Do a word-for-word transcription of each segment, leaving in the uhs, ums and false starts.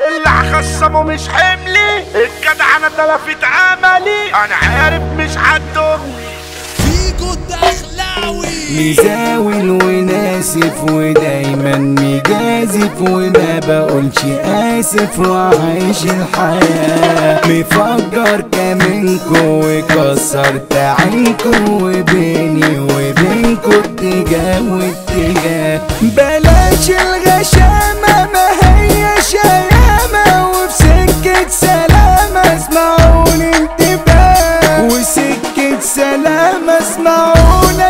اللي هخصمه مش حملي، الجدع انا تلفت عملي، انا عارف مش هتدومني. فيكو الدخلاوي مزاول وناسف ودايما مجازف وما بقولش اسف وعايش الحياة مفجر كمنكو وكسرت عينكو وبيني وبينكو اتجاه واتجاه. بلاش الغشامة ما هي شيامة وفي سكة سلامة اسمعوني انتباه وسكة سلامة اسمعونا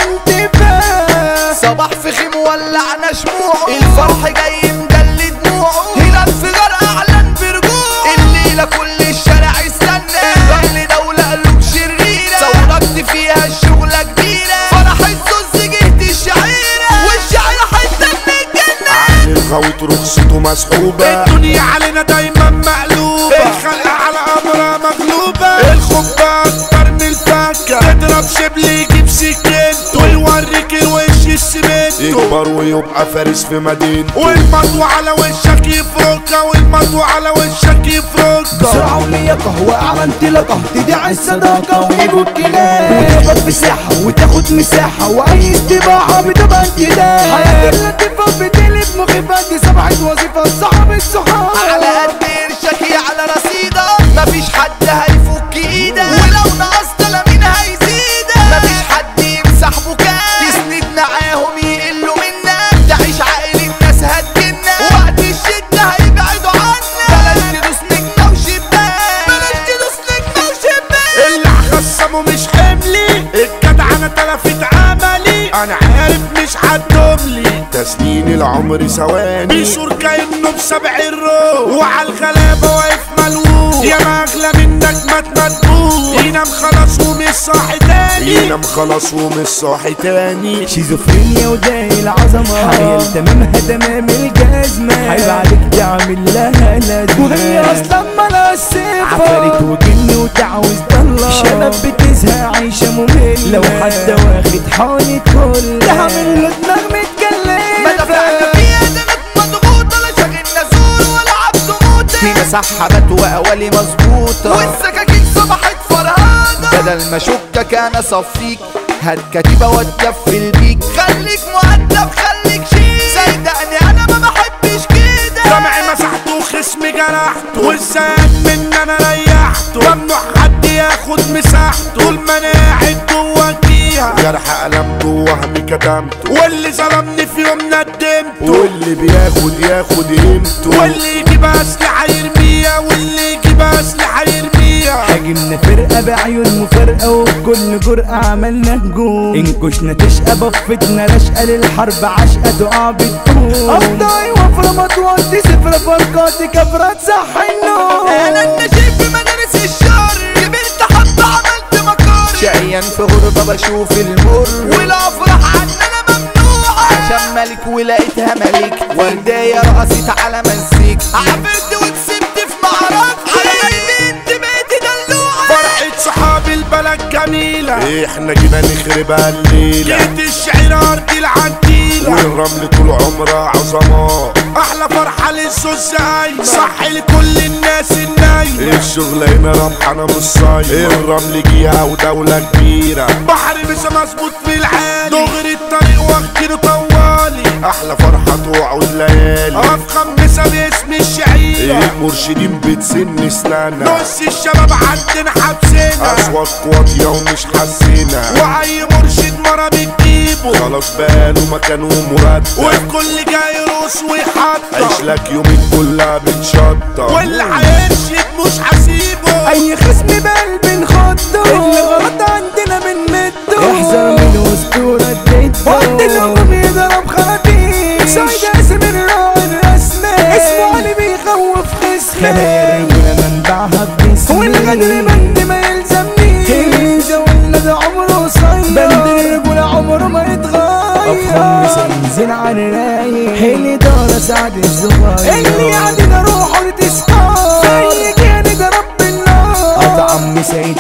انتباه. صباح في خيم ولعنا شموعه الفرح جاي مجلي دموعه هنا انفجار اعلن برجوعه الليلة كل الشارع يستنى رجل دولة قلوب شريرة صورت فيها الشغلة كبيرة فرح الزوز جهد الشعيرة والشعيرة حتى من الجنة عقل الغويط رخصته مسحوبة الدنيا علينا دايما مقلوبة الخلق على امرها مغلوبة الخبة اكتر من الفكة تضرب شبل يجيب سكينته ويوريك الوش السمنت يكبر ويبقى فارس في مدينته والمطوة على وشك يفركها والمطوة على وشك يفركها. بسرعة ولياقة وأعلى انطلاقة تدعي الصداقة ويجوا الكلام وتقبض مساحة وتاخد مساحة وأي استباحة بتبقى انتداح. حياة اللطيفة بتقلب مخيفة دي سبعة وظيفة صعب الصحاب على قد قرشك على رصيدك مفيش حد هيفك ايدك ولو نقصت لا مين هيزيدك مفيش حد يمسح بكاك تسند معاهم يقلوا منك تعيش عقل الناس هتجنك وقت الشدة هيبعدوا عنك بلاش تدوس نجمة وشباك بلاش تدوس نجمة وشباك اللي هخصمه مش حملي الجدع انا تلفت عملي انا عارف مش هتدوملي تسنين العمر ثواني بيشور كأنه بسبع الروح وعلى الغلابة واقف ملوك يا ما اغلى منك ما تمدبوك ينام خلاص ومش صاحي تاني ينام خلاص ومش صاحي تاني. شيزوفرينيا وداي العظمة حيال تمامها تمام الجزمة هيبعدك تعمل لها لازمة وهي اصلا مالها الصفة عفاريت وجن وتعوز ضلة شباب بتزهق عايشة مملة لو حد واخد حالة كل تعمل له دماغ متكلفة ما دفعت فيها دمك مضغوطة لا شاغلنا زور ولا عبد موتة في مسحبات وأوالي مظبوطة والسكاكين صبحت فرهانة بدل ما شكك أنا صفيك هات كتيبة واتكفل بيك خليك مؤدب خليك شيك صدقني أنا ما بحبش كده سمعي مسحته وخصمي جرحته والزاد من أنا ريحته ممنوع حد ياخد مساحته طول ما أنا قاعد جوا فيها جرح ألمته وهمي كتمته واللي ظلمني في يوم ندمته واللي بياخد ياخد قيمته واللي يجيب أسلحة يرميها واللي يجيب أسلحة يرميها. هاجمنا فرقة بعيون مفارقة وبكل جرأة عملنا هجوم انكشنا تشقى بفتنا رشقة للحرب عشقة تقع بتقوم أفضاي وفرة مطواتي سفرة فرقاتي كفرة صح النوم أنا النشيب في مدارس الشر كبرت حتى عملت مكار شقيان في غربة بشوف المر والأفراح عننا ممنوعة عشان ملك ولقيتها ملك وردية رقصت على مزيك عبرت وكسبت في معركة على البنت بقيت دلوعة فرحة صحاب البلد جميلة احنا جينا نخربها الليلة جيت الشعير ارض العديلة والرمل طول عمرها عظماء احلى فرحة للزوز هايمة صح لكل الناس النايمة الشغل هنا ربحانة مش صايمة الرمل جيها ودولة كبيرة بحر مش مظبوط في العالي دغري الطريق واخدينه طوالي احلى فرحة توعد ليالي افخم مسا باسم الشعيرة المرشدين بتسن سنانا نص الشباب عندنا حبسنا اصوات واطية ومش حسينا واي مرشد مرة بتجيبه خلاص بقاله مكانه مرتب والكل جاي يروس ويحطه عيش لك يومين كلها بتشطه واللي هيرشد مش هسيبه اي خصم بقلب نخضه اللي غلط عندنا من مده احذر من اسطورة جده وقت الهجوم يضرب خراطيش سعيد اسم الراعي الرسمي اسمه علي بيخوف خصمي خلايا منبعها بجسمي والغدر بند ما يلزمنيش اللي ولا ده عمره قصير بند الرجولة عمره ما يتغير افخم مسنزل عن الرايق اللي دار سعد الصغير اللي عندنا روحه لتسحار زي كان ده رب النار قطع عم سيد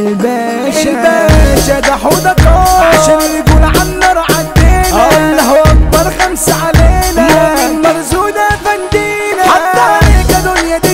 الباشا الباشا ده حوضك عشان الرجولة عالنار عدينا الله اكبر خمسة علينا من مرزودة فندينا حتى عليك دنيا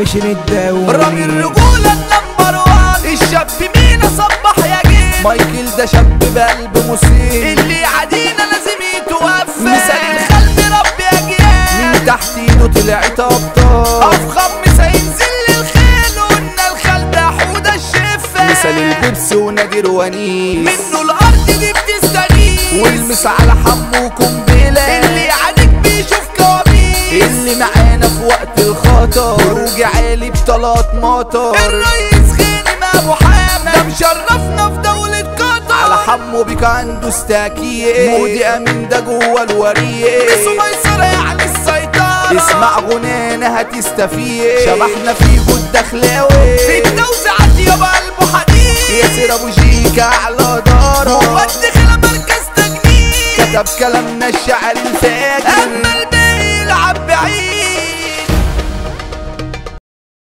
عشر الدوري رامي الرجولة النمبر وان، الشاب مينا صبح يا جيل، مايكل ده شاب بقلب مسيء، اللي عادينا لازم يتوفى، مثال الخلق ربي اجيال، من تحت ايده طلعت ابطال، افخم مثال ينزل للخيل، وقلنا الخلق حوده الشفة، مثال البيبسي ونادي روانيس، منه الارض دي بتستغيث، والمس على حمو قنبله، اللي يعاديك بيشوف كوابيس، اللي معانا في وقت الخطر، خروج عالي بطلات مطر، الرئيس غانم ابو حامد، ده مشرفنا في دولة قطر، على حمو بيك عنده استاكيه، مودي امين ده جوه الوريه، ميسو ميسرة يعني السيطرة، اسمع غنانا هتستفيد، شبحنا في جود دخلاوي، في التوزيعات يابا قلبه حديد، ياسر ابو جيكا على داره، هو الدخلة مركز تجنيد، كتب كلامنا الشعر الفاجر، اما